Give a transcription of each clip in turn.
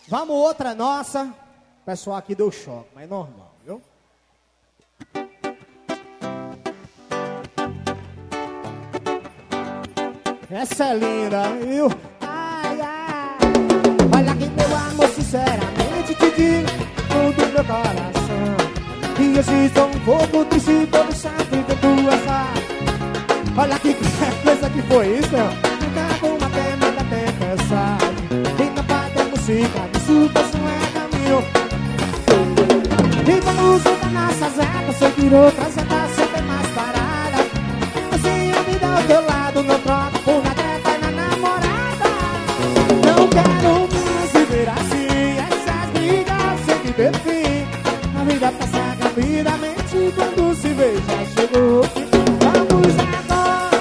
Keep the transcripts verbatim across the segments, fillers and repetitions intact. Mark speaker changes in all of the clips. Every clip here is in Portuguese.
Speaker 1: Vamos outra nossa. O pessoal aqui deu choque, mas normal, viu? Essa é linda, viu? Ai, ai. Olha que meu amor, sinceramente te digo tudo meu coração. E hoje estou um pouco triste, todo chato tentando assar. Olha que coisa que foi isso, meu. Nunca com uma tremenda tempestade. E na parte da música, isso não é caminho. E vamos juntar nossas retas, seguir outras retas, sempre mais parada. Assim a vida ao teu lado, não troca por nada, vai na namorada. Não quero mais viver assim, essas brigas sem que ter fim. A vida passa rapidamente, quando se vê já chegou o fim. Vamos agora.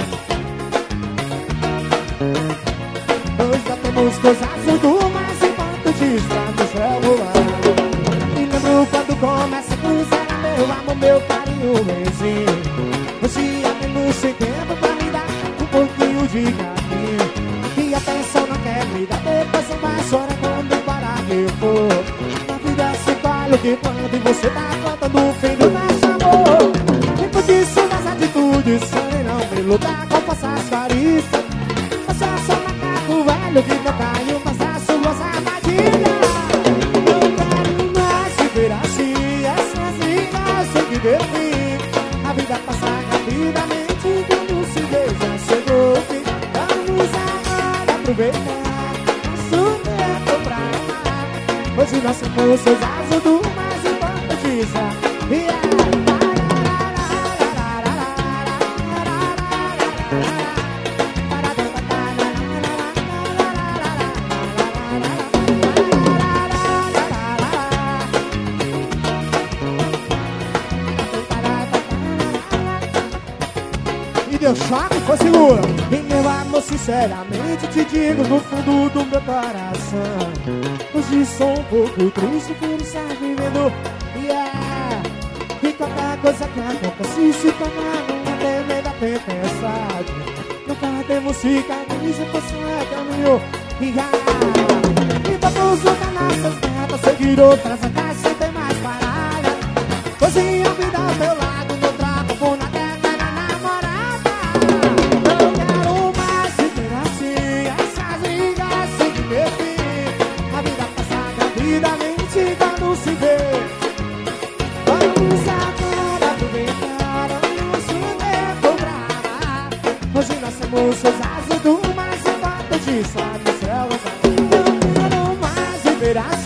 Speaker 1: Nós já temos coisas muito mais importantes pra nos regular. E lembro quando começa a cruzar, meu amor, meu carinho, beijinho. Você apenas sem tempo pra me dar um pouquinho de carinho. E atenção não quer me dar, depois você vai chorar quando parar que eu for. Na vida se fala o que quando e você tá contando o fim do nosso amor. E por isso das atitudes, sem não me lutar com forças carícias. Você é só macaco velho que não caiu, mas as suas armadilhas. Não quero mais viver assim, essas vidas sem que dê fim. A vida passa rapidamente, quando se vê já chegou o fim. Vamos agora aproveitar nosso tempo pra amar. Hoje nós somos os asas do mais importante. Yeah. E deu choque, foi segura. E meu amor, sinceramente te digo no fundo do meu coração, hoje sou um pouco triste por estar vivendo. Yeah. E qualquer coisa que acontece se tornar uma tremenda tempestade. Nunca temos cicatriz, eu posso é caminho. Yeah. E vamos juntar nossas metas, seguir outras atrás sem ter mais parada. Hoje a vida ao teu lado, não trago por na terra, vai na namorada. Não quero mais viver assim, essas brigas sem ter fim. A vida passa rapidamente quando se vê. Vamos agora aproveitar o nosso tempo pra amar. Hoje nós somos os asas do mais importante, só no céu. Não quero mais viver assim.